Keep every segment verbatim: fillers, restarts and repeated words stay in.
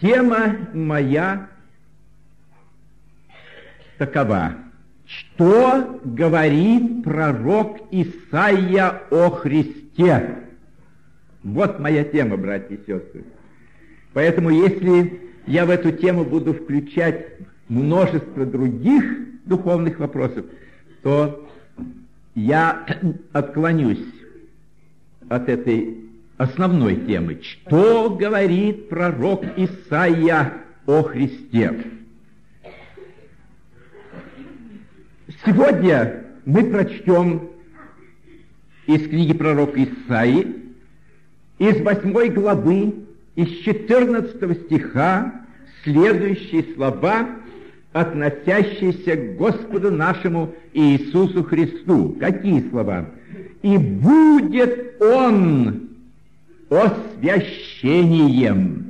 тема моя такова. Что говорит пророк Исаия о Христе? Вот моя тема, братья и сестры. Поэтому, если я в эту тему буду включать множество других духовных вопросов, то я отклонюсь от этой основной темы. Что говорит пророк Исаия о Христе? Сегодня мы прочтем из книги пророка Исаии, из восьмой главы, из четырнадцатого стиха, следующие слова, относящиеся к Господу нашему Иисусу Христу. Какие слова? «И будет Он освящением».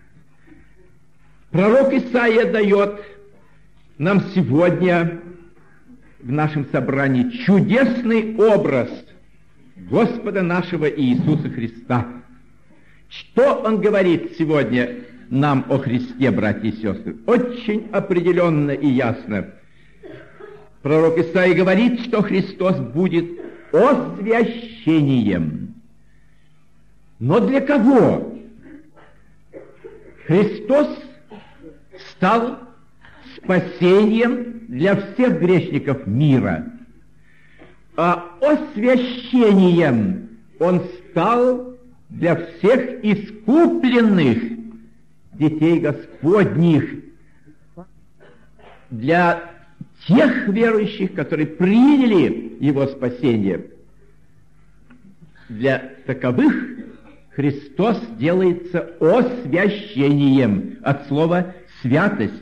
Пророк Исаия дает нам сегодня в нашем собрании чудесный образ Господа нашего Иисуса Христа. Что Он говорит сегодня нам о Христе, братья и сестры? Очень определенно и ясно. Пророк Исаия говорит, что Христос будет освящением. Но для кого? Христос стал спасением для всех грешников мира, а освящением Он стал для всех искупленных детей Господних, для тех верующих, которые приняли Его спасение. Для таковых Христос делается освящением, от слова «святость».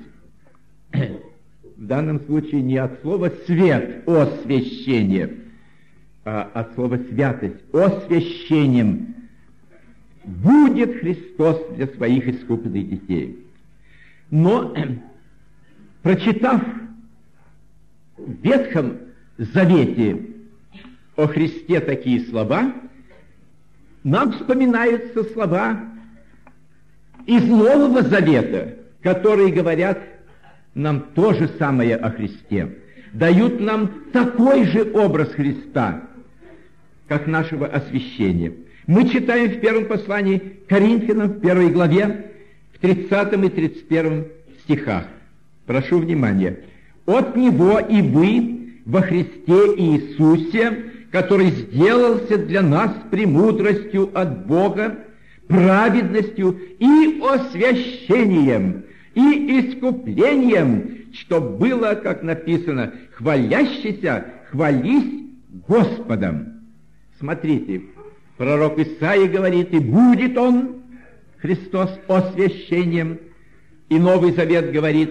В данном случае не от слова «свет», освящение, а от слова «святость», освящением будет Христос для своих искупленных детей. Но, прочитав в Ветхом Завете о Христе такие слова, нам вспоминаются слова из Нового Завета, которые говорят нам то же самое о Христе, дают нам такой же образ Христа, как нашего освящения. Мы читаем в первом послании к Коринфянам, в первой главе, в тридцатом и тридцать первом стихах. Прошу внимания. «От Него и вы во Христе Иисусе, который сделался для нас премудростью от Бога, праведностью и освящением, и искуплением, что было, как написано, хвалящийся, хвались Господом». Смотрите, пророк Исаия говорит, и будет Он, Христос, освящением. И Новый Завет говорит,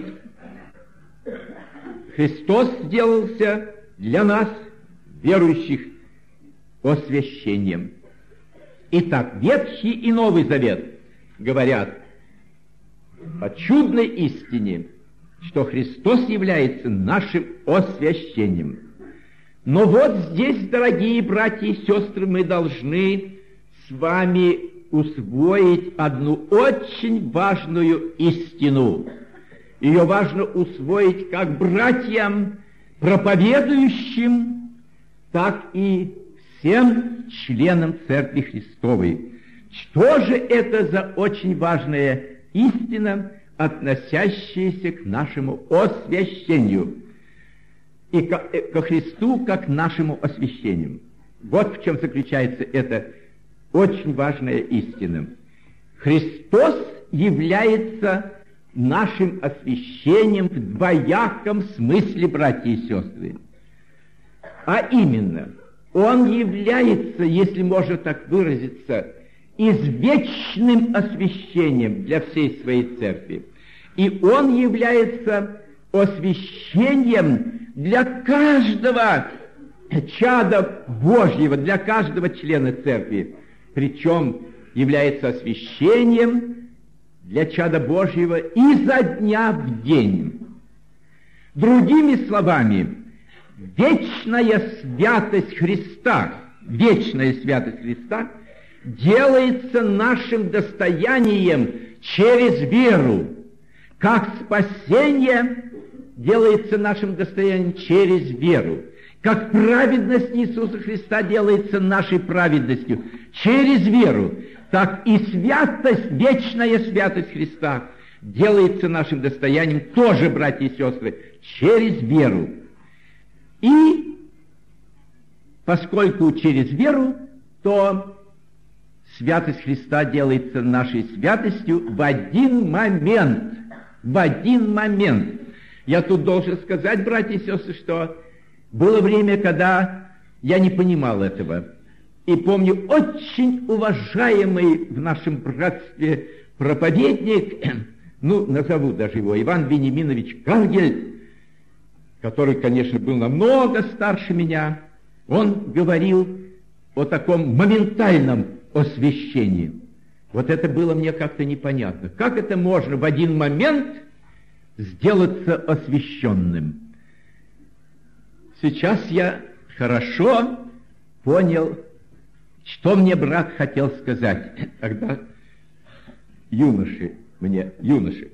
Христос сделался для нас, верующих, освящением. Итак, Ветхий и Новый Завет говорят о чудной истине, что Христос является нашим освящением. Но вот здесь, дорогие братья и сестры, мы должны с вами усвоить одну очень важную истину. Ее важно усвоить как братьям, проповедующим, так и всем членам Церкви Христовой. Что же это за очень важная истина, относящаяся к нашему освящению и ко, ко Христу как к нашему освящению? Вот в чем заключается эта очень важная истина. Христос является нашим освящением в двояком смысле, братья и сестры. А именно, Он является, если можно так выразиться, извечным освящением для всей своей церкви. И Он является освящением для каждого чада Божьего, для каждого члена церкви. Причем является освящением для чада Божьего изо дня в день. Другими словами, вечная святость Христа, вечная святость Христа делается нашим достоянием через веру. Как спасение делается нашим достоянием через веру. Как праведность Иисуса Христа делается нашей праведностью через веру. Так и святость, вечная святость Христа делается нашим достоянием тоже, братья и сестры, через веру. И поскольку через веру, то святость Христа делается нашей святостью в один момент. В один момент. Я тут должен сказать, братья и сестры, что было время, когда я не понимал этого. И помню, очень уважаемый в нашем братстве проповедник, ну, назову даже его, Иван Вениаминович Каргель, который, конечно, был намного старше меня, он говорил о таком моментальном освящении. Вот это было мне как-то непонятно. Как это можно в один момент сделаться освященным? Сейчас я хорошо понял, что мне брат хотел сказать. Тогда юноши, мне, юноши.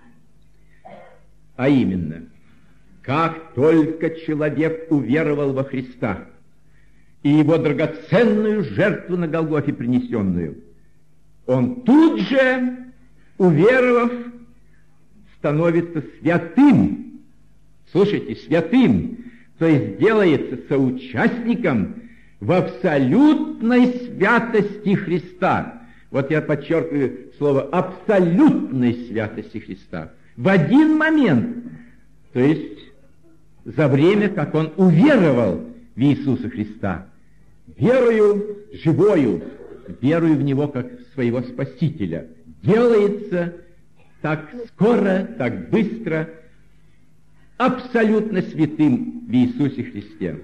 А именно, как только человек уверовал во Христа и его драгоценную жертву на Голгофе принесенную, он тут же, уверовав, становится святым. Слушайте, святым. То есть делается соучастником в абсолютной святости Христа. Вот я подчеркиваю слово абсолютной святости Христа. В один момент, то есть за время, как он уверовал в Иисуса Христа, верою живою, верою в Него как в своего Спасителя, делается так скоро, так быстро, абсолютно святым в Иисусе Христе.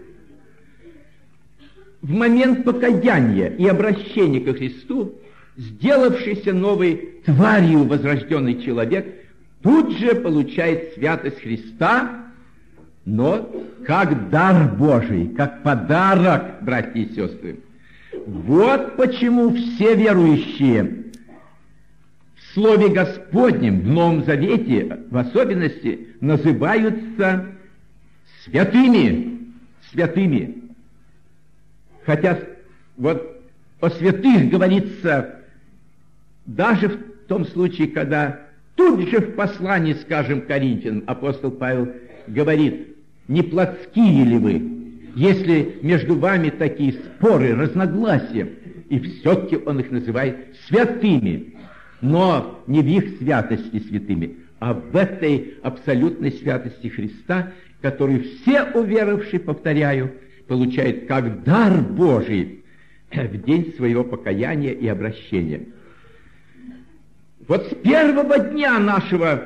В момент покаяния и обращения ко Христу, сделавшийся новой тварью возрожденный человек тут же получает святость Христа, но как дар Божий, как подарок, братья и сестры. Вот почему все верующие в Слове Господнем, в Новом Завете, в особенности, называются святыми, святыми. Хотя вот о святых говорится даже в том случае, когда тут же в послании, скажем, Коринфянам, апостол Павел говорит: не плотские ли вы, если между вами такие споры, разногласия, и все-таки он их называет святыми, но не в их святости святыми, а в этой абсолютной святости Христа, которую все уверовавшие, повторяю, получают как дар Божий в день своего покаяния и обращения. Вот с первого дня нашего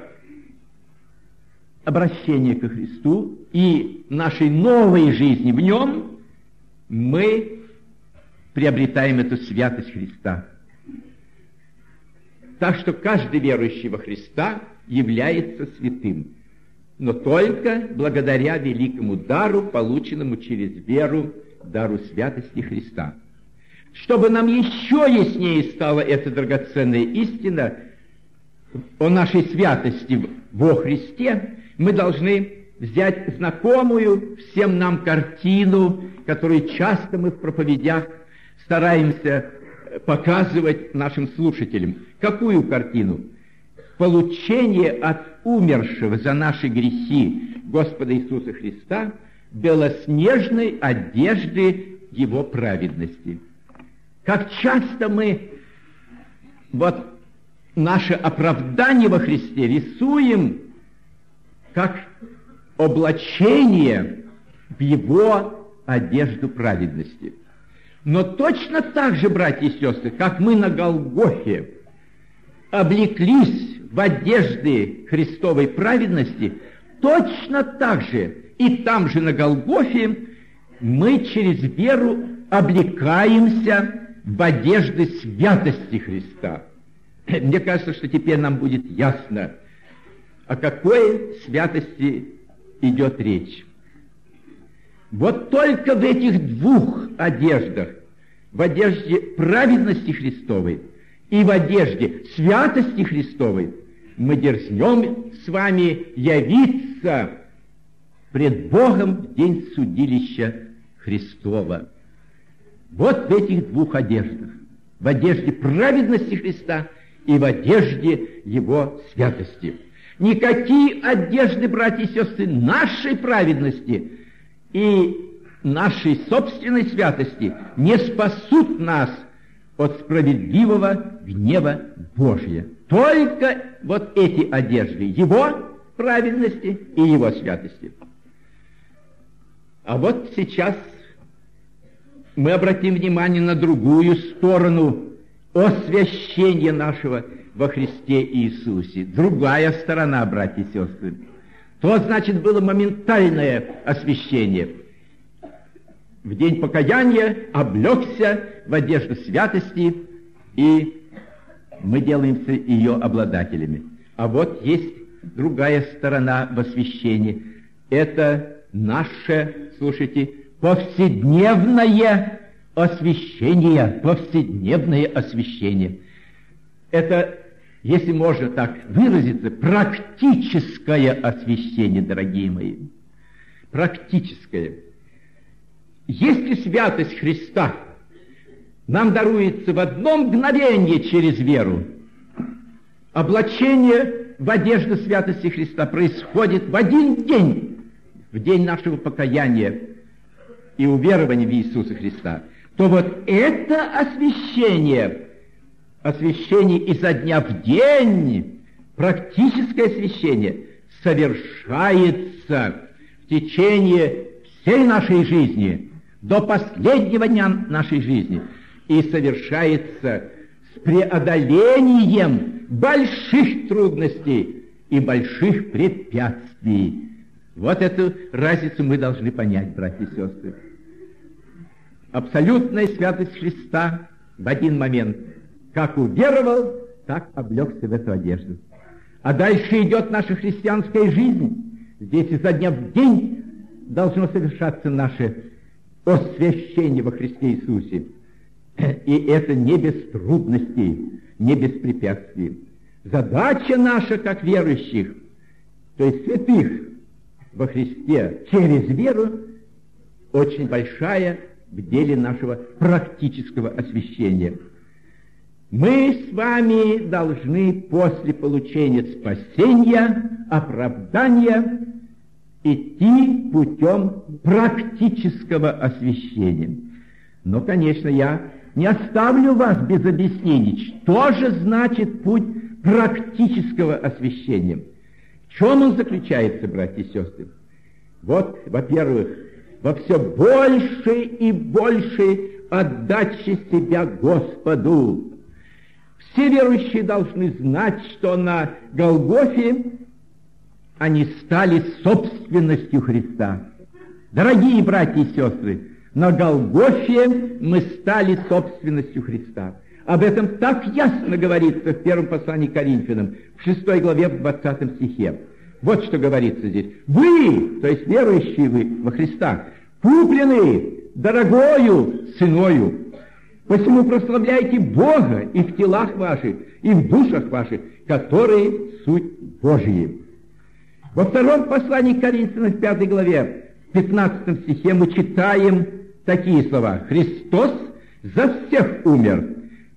обращения ко Христу и нашей новой жизни в Нем мы приобретаем эту святость Христа. Так что каждый верующий во Христа является святым, но только благодаря великому дару, полученному через веру, дару святости Христа. Чтобы нам еще яснее стала эта драгоценная истина о нашей святости во Христе, мы должны взять знакомую всем нам картину, которую часто мы в проповедях стараемся показывать нашим слушателям. Какую картину? Получение от умершего за наши грехи Господа Иисуса Христа белоснежной одежды Его праведности. Как часто мы вот наше оправдание во Христе рисуем как облачение в Его одежду праведности. Но точно так же, братья и сестры, как мы на Голгофе облеклись в одежды Христовой праведности, точно так же и там же на Голгофе мы через веру облекаемся в одежды святости Христа. Мне кажется, что теперь нам будет ясно, о какой святости идет речь. Вот только в этих двух одеждах, в одежде праведности Христовой и в одежде святости Христовой мы дерзнем с вами явиться пред Богом в день судилища Христова. Вот в этих двух одеждах. В одежде праведности Христа и в одежде Его святости. Никакие одежды, братья и сестры, нашей праведности и нашей собственной святости не спасут нас от справедливого гнева Божия. Только вот эти одежды Его праведности и Его святости. А вот сейчас мы обратим внимание на другую сторону освящения нашего во Христе Иисусе. Другая сторона, братья и сестры. То, значит, было моментальное освящение. В день покаяния облегся в одежду святости, и мы делаемся ее обладателями. А вот есть другая сторона в освящении. Это наше, слушайте, повседневное освящение. Повседневное освящение. Это, если можно так выразиться, практическое освящение, дорогие мои. Практическое. Если святость Христа нам даруется в одно мгновение через веру, облачение в одежду святости Христа происходит в один день, в день нашего покаяния и уверования в Иисуса Христа, то вот это освящение, освящение изо дня в день, практическое освящение, совершается в течение всей нашей жизни, до последнего дня нашей жизни, и совершается с преодолением больших трудностей и больших препятствий. Вот эту разницу мы должны понять, братья и сестры. Абсолютная святость Христа в один момент. Как уверовал, так облегся в эту одежду. А дальше идет наша христианская жизнь. Здесь изо дня в день должно совершаться наше освящение во Христе Иисусе. И это не без трудностей, не без препятствий. Задача наша, как верующих, то есть святых во Христе, через веру, очень большая в деле нашего практического освящения. Мы с вами должны после получения спасения, оправдания, идти путем практического освящения. Но, конечно, я не оставлю вас без объяснений, что же значит путь практического освящения. В чем он заключается, братья и сестры? Вот, во-первых, во все большей и большей отдаче себя Господу. Все верующие должны знать, что на Голгофе они стали собственностью Христа. Дорогие братья и сестры, на Голгофе мы стали собственностью Христа. Об этом так ясно говорится в первом послании к Коринфянам, в шестой главе, в двадцатом стихе. Вот что говорится здесь. Вы, то есть верующие вы во Христа, куплены дорогою ценою. Посему прославляйте Бога и в телах ваших, и в душах ваших, которые суть Божьи. Во втором послании к Коринфянам, в пятой главе, в пятнадцатом стихе мы читаем такие слова. «Христос за всех умер,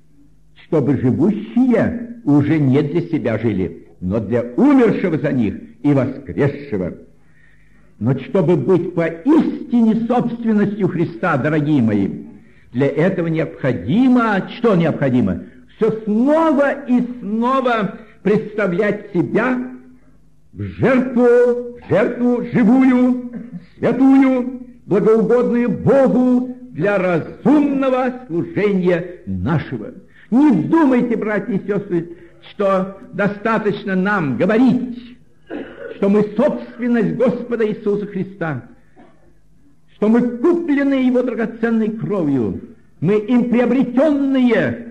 чтобы живущие уже не для себя жили, но для умершего за них и воскресшего». Но чтобы быть поистине собственностью Христа, дорогие мои, для этого необходимо, что необходимо? Все снова и снова представлять себя в жертву, в жертву живую, святую, благоугодную Богу для разумного служения нашего. Не думайте, братья и сестры, что достаточно нам говорить, что мы собственность Господа Иисуса Христа, что мы куплены Его драгоценной кровью, мы им приобретенные.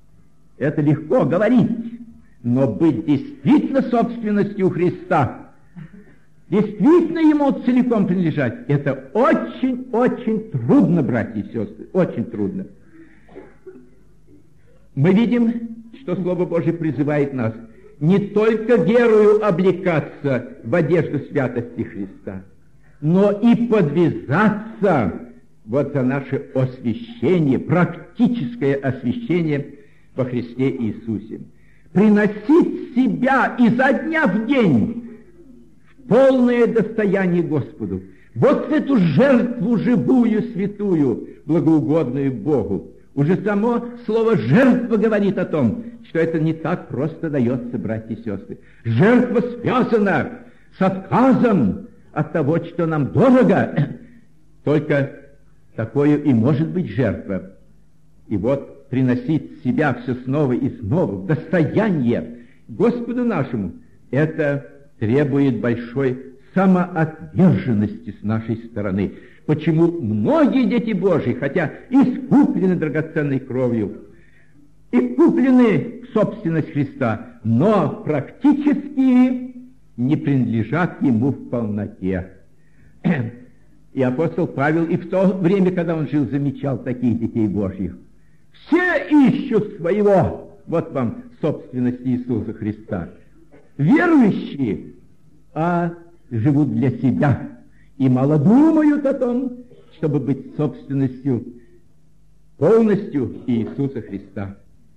Это легко говорить, но быть действительно собственностью Христа, действительно Ему целиком принадлежать, это очень-очень трудно, братья и сестры, очень трудно. Мы видим что Слово Божие призывает нас не только верою облекаться в одежду святости Христа, но и подвязаться вот за наше освящение, практическое освящение во Христе Иисусе. Приносить себя изо дня в день в полное достояние Господу. Вот эту жертву живую, святую, благоугодную Богу. Уже само слово «жертва» говорит о том, что это не так просто дается, братья и сестры. Жертва связана с отказом от того, что нам дорого. Только такое и может быть жертва. И вот приносить себя все снова и снова в достояние Господу нашему, это требует большой самоотверженности с нашей стороны. Почему многие дети Божьи, хотя искуплены драгоценной кровью, и куплены в собственность Христа, но практически не принадлежат Ему в полноте. И апостол Павел и в то время, когда он жил, замечал таких детей Божьих. Все ищут своего, вот вам собственность Иисуса Христа. Верующие, а живут для себя и мало думают о том, чтобы быть собственностью полностью Иисуса Христа.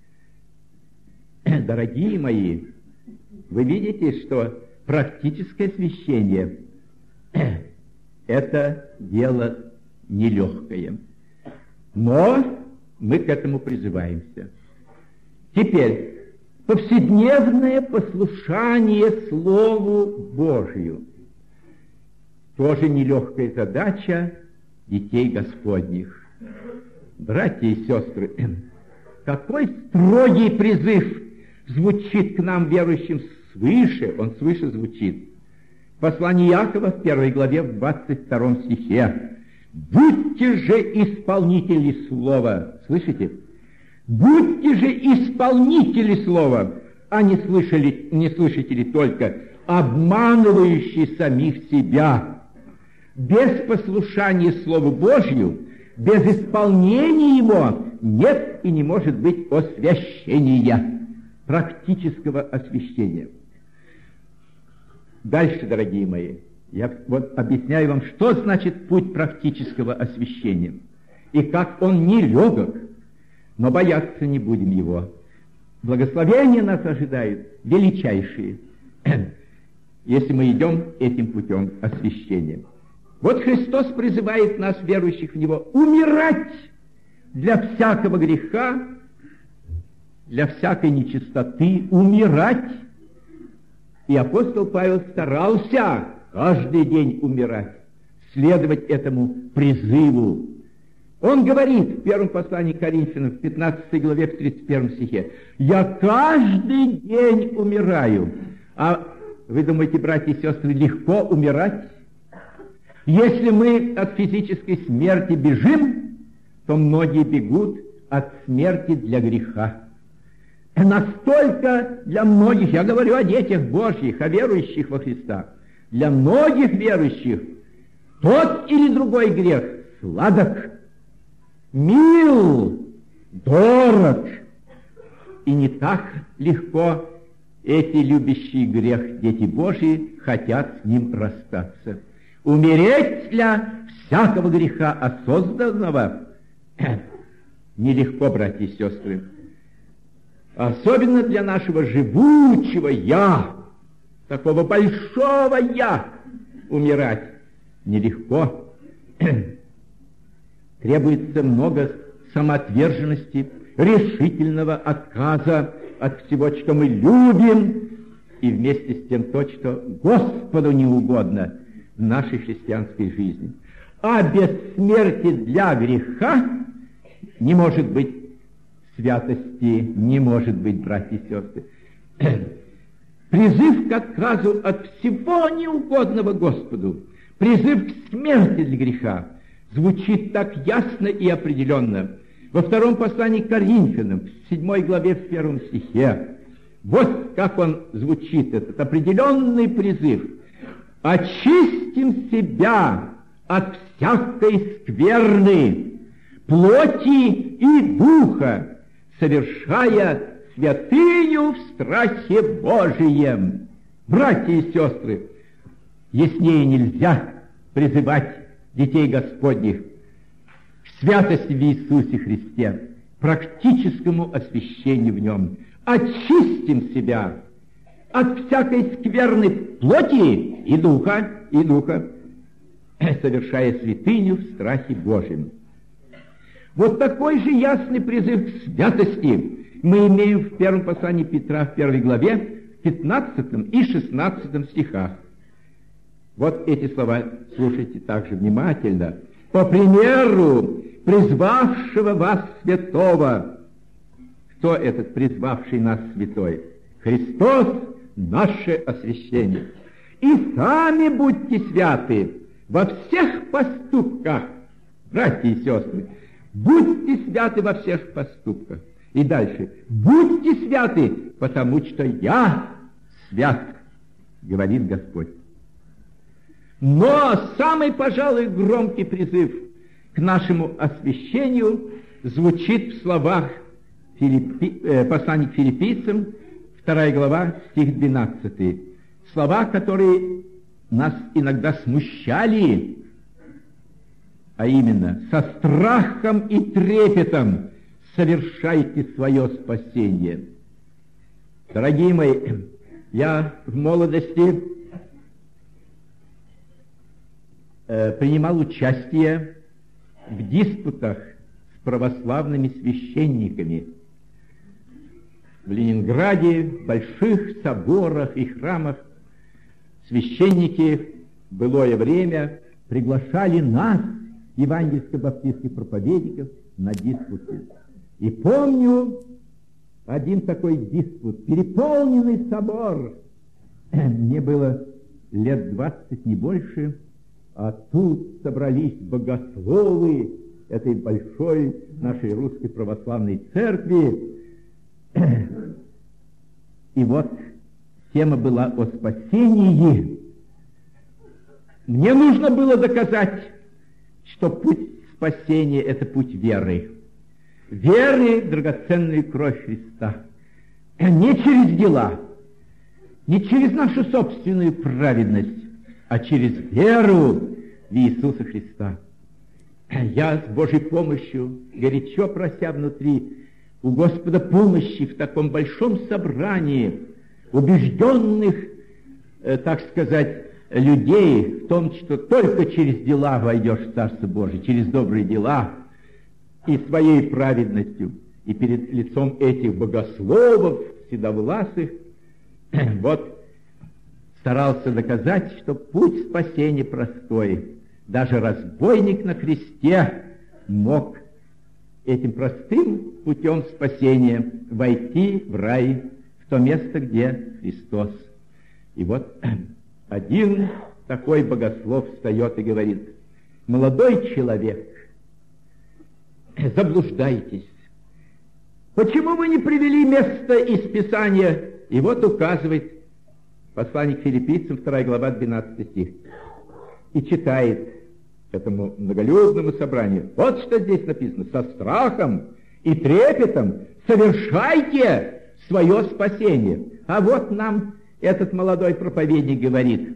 Дорогие мои, вы видите, что практическое освящение – это дело нелегкое, но мы к этому призываемся. Теперь, повседневное послушание Слову Божию – тоже нелегкая задача детей Господних. Братья и сестры, какой строгий призыв звучит к нам, верующим, свыше, он свыше звучит. Послание Иакова в первой главе, в двадцать втором стихе. «Будьте же исполнители слова». Слышите? «Будьте же исполнители слова, а не, слышали, не слышатели только, обманывающие самих себя». Без послушания Слову Божью, без исполнения его нет и не может быть освящения, практического освящения. Дальше, дорогие мои, я вот объясняю вам, что значит путь практического освящения, и как он нелегок, но бояться не будем его. Благословения нас ожидают величайшие, если мы идем этим путем освящения. Вот Христос призывает нас, верующих в Него, умирать для всякого греха, для всякой нечистоты, умирать. И апостол Павел старался каждый день умирать, следовать этому призыву. Он говорит в первом послании к Коринфянам, в пятнадцатой главе, в тридцать первом стихе, «Я каждый день умираю». А вы думаете, братья и сестры, легко умирать? Если мы от физической смерти бежим, то многие бегут от смерти для греха. Настолько для многих, я говорю о детях Божьих, о верующих во Христа, для многих верующих тот или другой грех сладок, мил, дорог, и не так легко эти любящие грех дети Божьи хотят с ним расстаться. Умереть для всякого греха осознанного нелегко, братья и сестры. Особенно для нашего живучего «я», такого большого «я», умирать нелегко. Требуется много самоотверженности, решительного отказа от всего, что мы любим, и вместе с тем то, что Господу не угодно в нашей христианской жизни. А без смерти для греха не может быть святости, не может быть, братья и сестры. Призыв к отказу от всего неугодного Господу, призыв к смерти для греха звучит так ясно и определенно во втором послании к Коринфянам, в седьмой главе, в первом стихе. Вот как он звучит, этот определенный призыв. «Очистим себя от всякой скверны, плоти и духа, совершая святыню в страхе Божием. Братья и сестры, яснее нельзя призывать детей Господних к святости в Иисусе Христе, практическому освящению в Нем. Очистим себя от всякой скверной плоти и духа, и духа, совершая святыню в страхе Божьем. Вот такой же ясный призыв к святости мы имеем в первом послании Петра, в первой главе, в пятнадцатом и шестнадцатом стихах. Вот эти слова слушайте также внимательно. «По примеру призвавшего вас святого». Кто этот призвавший нас святой? Христос, наше освящение. «И сами будьте святы во всех поступках». Братья и сестры, будьте святы во всех поступках. И дальше. «Будьте святы, потому что я свят», говорит Господь. Но самый, пожалуй, громкий призыв к нашему освящению звучит в словах Филиппи... э, послания к филиппийцам, вторая глава, стих двенадцатый. Слова, которые нас иногда смущали, а именно «со страхом и трепетом совершайте свое спасение». Дорогие мои, я в молодости э, принимал участие в диспутах с православными священниками в Ленинграде, в больших соборах и храмах. Священники в былое время приглашали нас, евангельско-баптистских проповедников, на диспуты. И помню один такой диспут, переполненный собор. Мне было лет двадцать, не больше, а тут собрались богословы этой большой нашей русской православной церкви. И вот тема была о спасении. Мне нужно было доказать, что путь спасения — это путь веры. Веры в драгоценную кровь Христа. Не через дела, не через нашу собственную праведность, а через веру в Иисуса Христа. Я с Божьей помощью, горячо прося внутри у Господа помощи в таком большом собрании убежденных, э, так сказать, людей в том, что только через дела войдешь в Царство Божие, через добрые дела и своей праведностью, и перед лицом этих богословов, седовласых, вот старался доказать, что путь спасения простой. Даже разбойник на кресте мог этим простым путем спасения войти в рай, в то место, где Христос. И вот один такой богослов встает и говорит: молодой человек, заблуждаетесь. Почему вы не привели место из Писания? И вот указывает послание к филиппийцам, вторая глава, двенадцатый стих. И читает этому многолюдному собранию. Вот что здесь написано: со страхом и трепетом совершайте свое спасение. А вот нам этот молодой проповедник говорит: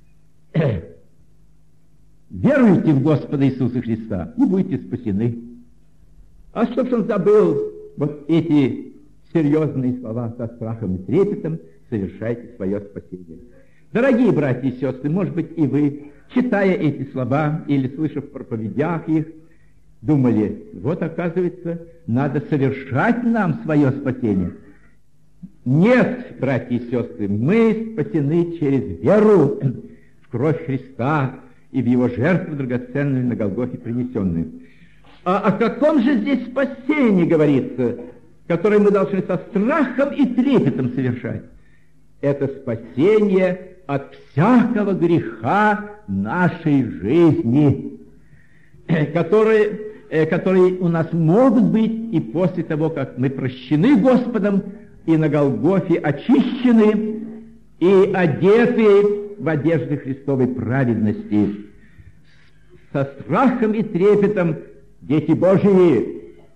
веруйте в Господа Иисуса Христа и будете спасены. А чтоб он забыл вот эти серьезные слова: со страхом и трепетом совершайте свое спасение. Дорогие братья и сестры, может быть, и вы, читая эти слова или слыша в проповедях их, думали: вот, оказывается, надо совершать нам свое спасение. Нет, братья и сестры, мы спасены через веру в кровь Христа и в Его жертву драгоценную на Голгофе принесенную. А о каком же здесь спасении говорится, которое мы должны со страхом и трепетом совершать? Это спасение от всякого греха нашей жизни, которые, которые у нас могут быть и после того, как мы прощены Господом и на Голгофе очищены и одеты в одежды Христовой праведности. Со страхом и трепетом, дети Божии,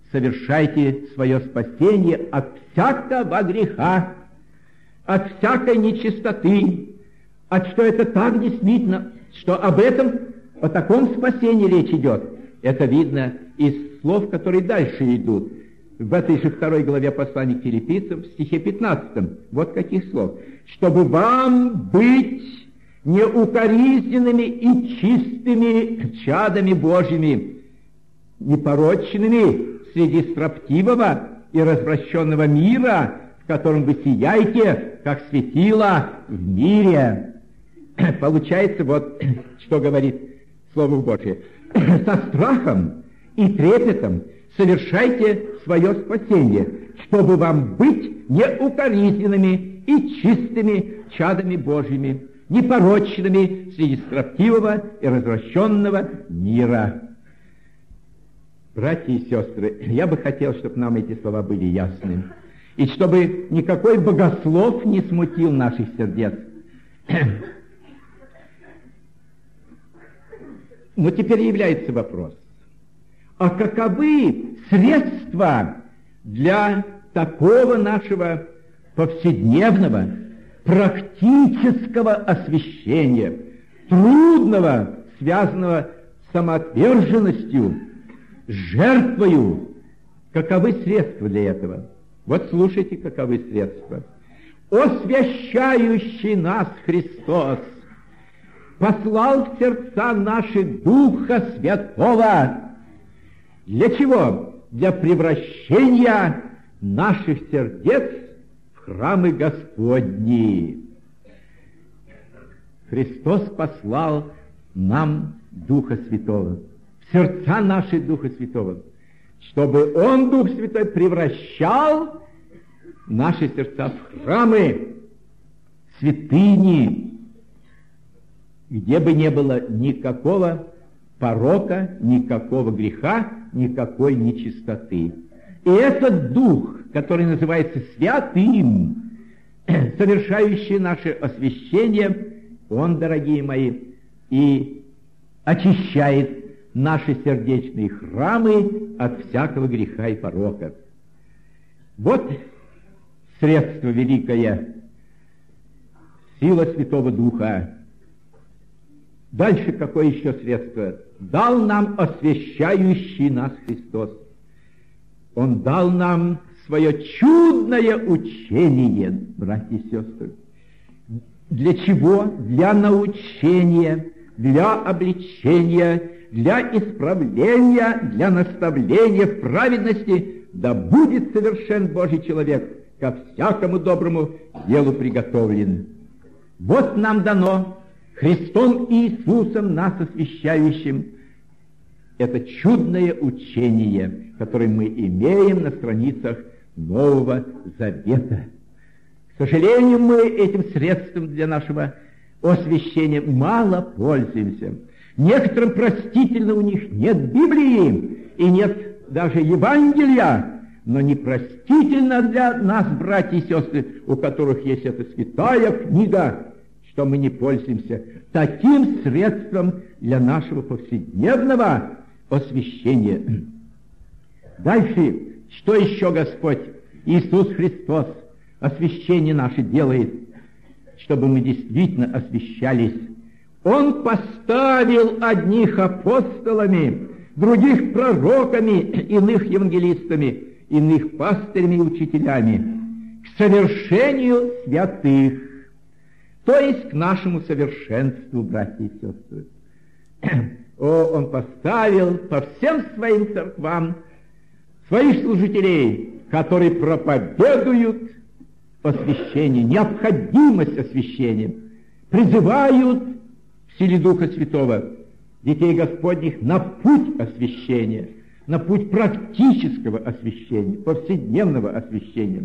совершайте свое спасение от всякого греха, от всякой нечистоты, от что это так действительно, что об этом, о таком спасении речь идет. Это видно из слов, которые дальше идут. В этой же второй главе послания к Филиппийцам, в стихе пятнадцатом. Вот каких слов. «Чтобы вам быть неукоризненными и чистыми чадами Божьими, непорочными среди строптивого и развращенного мира, в котором вы сияете, как светило в мире». Получается, вот что говорит Слово Божие. «Со страхом и трепетом совершайте свое спасение, чтобы вам быть неукоризненными и чистыми чадами Божьими, непорочными среди строптивого и развращенного мира». Братья и сестры, я бы хотел, чтобы нам эти слова были ясны, и чтобы никакой богослов не смутил наших сердец. Но теперь является вопрос, а каковы средства для такого нашего повседневного, практического освящения, трудного, связанного с самоотверженностью, с жертвою? Каковы средства для этого? Вот слушайте, каковы средства. «Освящающий нас Христос послал в сердца наши Духа Святого». Для чего? Для превращения наших сердец в храмы Господни. Христос послал нам Духа Святого, в сердца наши Духа Святого, чтобы Он, Дух Святой, превращал наши сердца в храмы, святыни, где бы не было никакого порока, никакого греха, никакой нечистоты. И этот Дух, который называется Святым, совершающий наше освящение, Он, дорогие мои, и очищает наши сердечные храмы от всякого греха и порока. Вот средство великое, сила Святого Духа. Дальше какое еще средство? Дал нам освящающий нас Христос. Он дал нам свое чудное учение, братья и сестры. Для чего? Для научения, для обличения, для исправления, для наставления в праведности, да будет совершен Божий человек, ко всякому доброму делу приготовлен. Вот нам дано Христом Иисусом нас освящающим это чудное учение, которое мы имеем на страницах Нового Завета. К сожалению, мы этим средством для нашего освящения мало пользуемся. Некоторым простительно, у них нет Библии и нет даже Евангелия, но непростительно для нас, братья и сестры, у которых есть эта святая книга, что мы не пользуемся таким средством для нашего повседневного освящения. Дальше, что еще Господь Иисус Христос освящение наше делает, чтобы мы действительно освящались? Он поставил одних апостолами, других пророками, иных евангелистами, иных пастырями и учителями к совершению святых, то есть к нашему совершенству, братья и сестры. О, Он поставил по всем своим церквам своих служителей, которые проповедуют освящение, необходимость освящения, призывают в силе Духа Святого детей Господних на путь освящения, на путь практического освящения, повседневного освящения.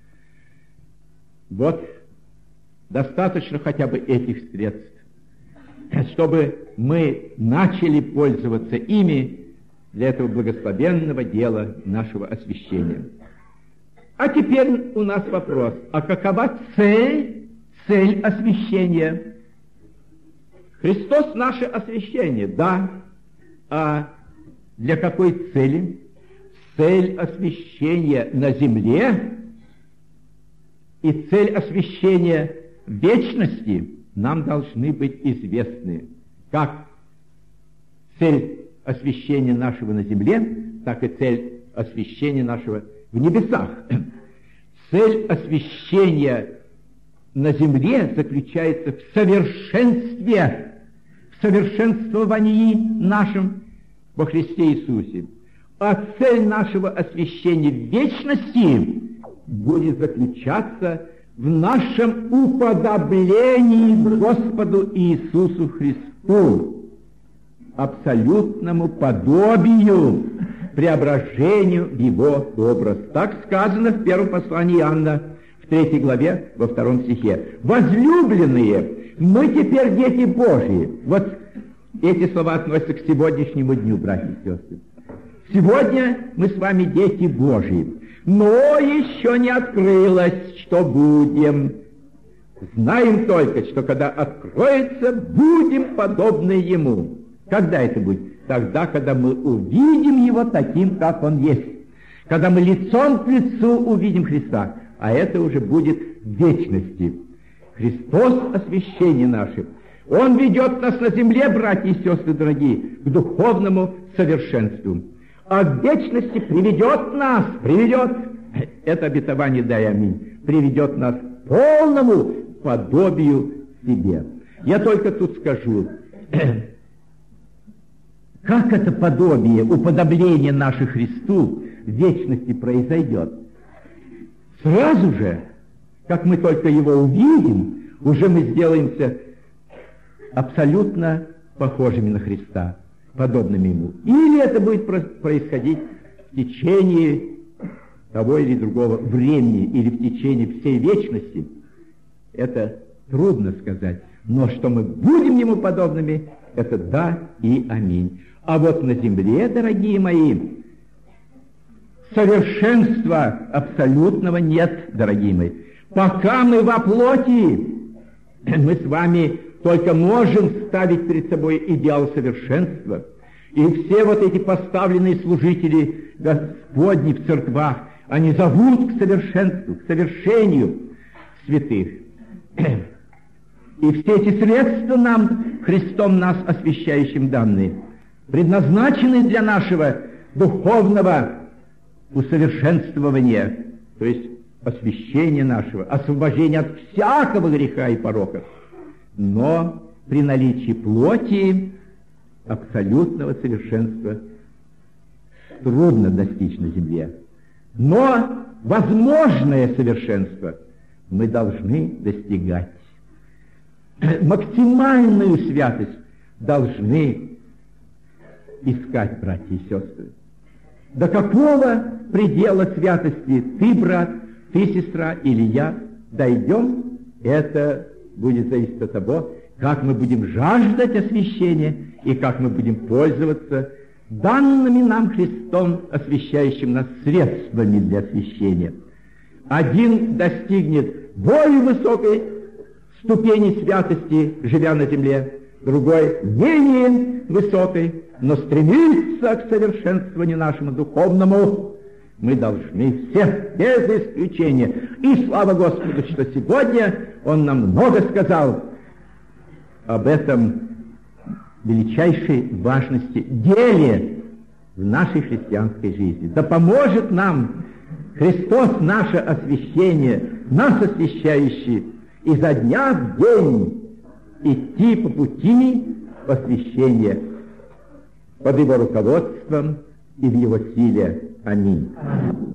Вот достаточно хотя бы этих средств, чтобы мы начали пользоваться ими для этого благословенного дела нашего освящения. А теперь у нас вопрос, а какова цель, цель освящения? Христос наше освящение, да, а для какой цели? цель освящения на земле и цель освящения вечности нам должны быть известны. Как цель освящения нашего на земле, так и цель освящения нашего в небесах. Цель освящения на земле заключается в совершенстве, в совершенствовании нашем во Христе Иисусе. А цель нашего освящения в вечности будет заключаться в нашем уподоблении Господу Иисусу Христу, абсолютному подобию, преображению в Его образ. Так сказано в первом послании Иоанна, в третьей главе, во втором стихе. «Возлюбленные, мы теперь дети Божьи». Вот эти слова относятся к сегодняшнему дню, братья и сестры. Сегодня мы с вами дети Божьи, но еще не открылось, что будем. Знаем только, что когда откроется, будем подобны Ему. Когда это будет? Тогда, когда мы увидим Его таким, как Он есть. Когда мы лицом к лицу увидим Христа. А это уже будет в вечности. Христос — освящение наше. Он ведет нас на земле, братья и сестры дорогие, к духовному совершенству. А в вечности приведет нас, приведет, это обетование, дай аминь, приведет нас к полному подобию себе. Я только тут скажу, как это подобие, уподобление наше Христу в вечности произойдет. Сразу же, как мы только Его увидим, уже мы сделаемся абсолютно похожими на Христа, подобными Ему. Или это будет происходить в течение того или другого времени, или в течение всей вечности, это трудно сказать. Но что мы будем Ему подобными, это да и аминь. А вот на земле, дорогие мои, совершенства абсолютного нет, дорогие мои. Пока мы во плоти, мы с вами только можем ставить перед собой идеал совершенства. И все вот эти поставленные служители Господни в церквах, они зовут к совершенству, к совершению святых. И все эти средства нам, Христом нас освящающим данные, предназначены для нашего духовного усовершенствования, то есть освящения нашего, освобождения от всякого греха и порока. Но при наличии плоти абсолютного совершенства трудно достичь на земле. Но возможное совершенство мы должны достигать. Максимальную святость должны искать, братья и сестры. До какого предела святости ты, брат, ты, сестра или я дойдем, это будет зависеть от того, как мы будем жаждать освящения и как мы будем пользоваться данными нам Христом, освящающим нас средствами для освящения. Один достигнет более высокой ступени святости, живя на земле, другой менее высокой, но стремится к совершенствованию нашему духовному. Мы должны все, без исключения. И слава Господу, что сегодня Он нам много сказал об этом величайшей важности деле в нашей христианской жизни. Да поможет нам Христос наше освящение, нас освящающий, изо дня в день идти по пути освящения под Его руководством и в Его силе. Аминь.